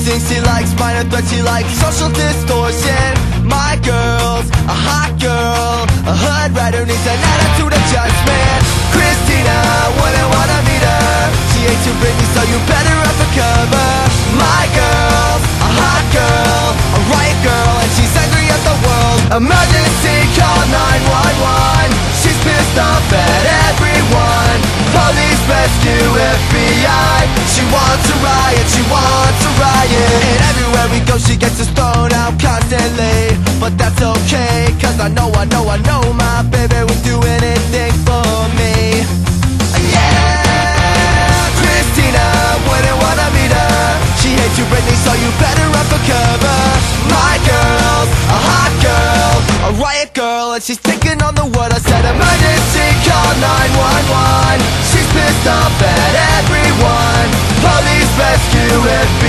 things she likes, minor threats she likes, social distortion. My girl's a hot girl, a hood rat who needs an attitude adjustment. Christina, wouldn't wanna meet her. She hates you, Britney, so you better up for cover. My girl's a hot girl, a riot girl, and she's angry at the world. Emergency, call 911. She's pissed off at everyone. Police, rescue, FBI. She wants a riot, she wants a riot. And everywhere we go she gets us thrown out constantly. But that's okay, cause I know my baby would do anything for me. Yeah, Christina, wouldn't wanna meet her. She hates you, Britney, so you better run for cover. My girl's a hot girl, a riot girl, and she's thinking on the word. I said emergency, call 911. She's pissed off at everyone. Police, rescue, FBI.